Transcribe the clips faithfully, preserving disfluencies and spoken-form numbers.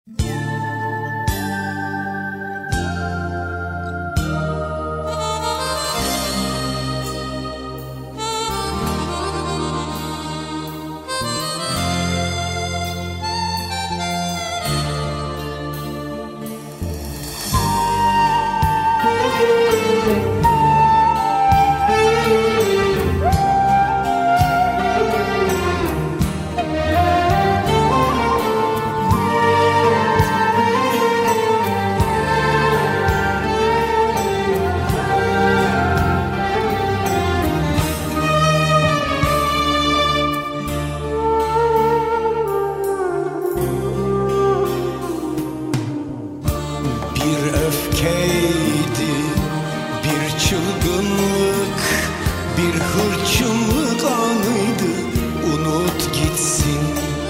öfkeydi, bir çılgınlık, bir hırçınlık anıydı. Unut gitsin.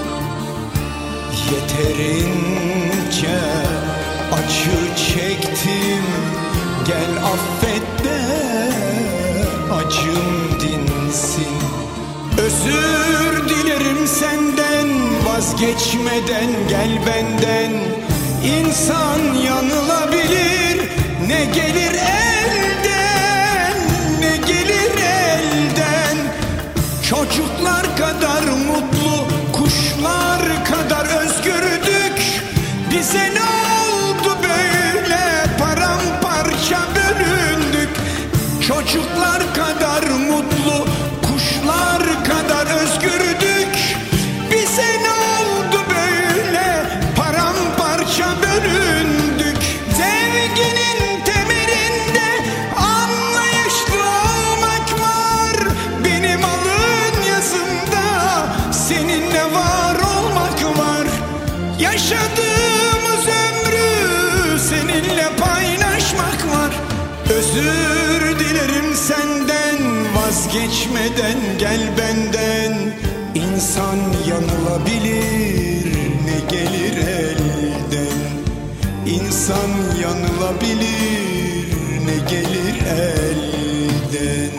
Yeterince acı çektim, gel affet de acım dinsin. Özür dilerim senden, vazgeçmeden gel benden. İnsan yanılabilir, ne gelir elden, ne gelir elden. Çocuklar kadar mutlu, kuşlar kadar özgürdük. Bize ne oldu böyle, paramparça bölündük. Çocuklar kadar mutlu, kuşlar kadar özgürdük. Bize ne oldu böyle, paramparça bölündük. Sevginin temelinde anlayışlı olmak var. Benim alın yazımda seninle var olmak var. Yaşadığımız ömrü seninle paylaşmak var. Özür dilerim senden, vazgeçmeden gel benden. İnsan yanılabilir, ne gelir elden. İnsan yanılabilir, ne gelir elden.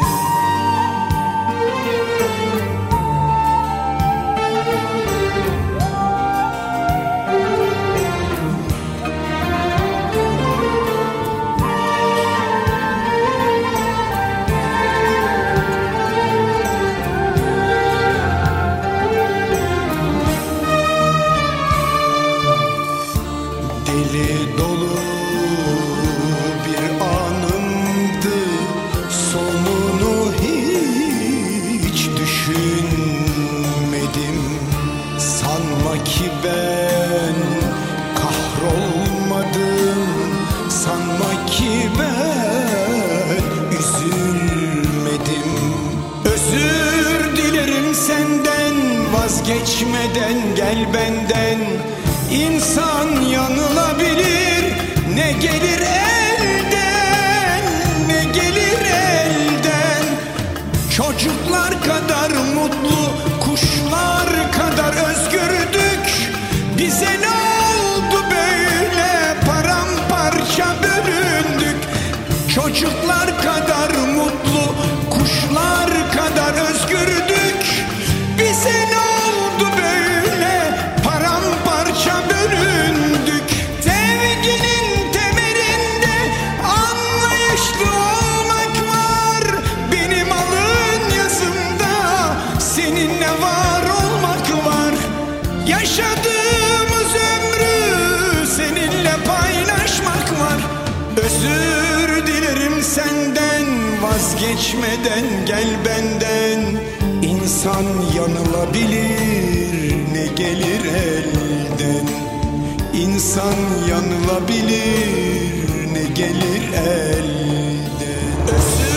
Deli dolu bir anımdı, sonunu hiç düşünmedim. Sanma ki ben kahrolmadım, sanma ki ben üzülmedim. Özür dilerim senden, vazgeçmeden gel benden. İnsan yanılabilir, ne gelir elden, ne gelir elden. Çocuklar kadar mutlu, kuşlar kadar özgürdük. Bize ne oldu böyle, paramparça bölündük. Çocuklar kadar mutlu, kuşlar kadar özgürdük. Bize ne oldu böyle, paramparça bölündük. Sevginin temelinde anlayışlı olmak var. Benim alın yazımda seninle var olmak var. Yaşadığımız ömrü seninle paylaşmak var. Özür dilerim senden, vazgeçmeden gel benden. İnsan yanılabilir, ne gelir elden. İnsan yanılabilir, ne gelir elden. Özür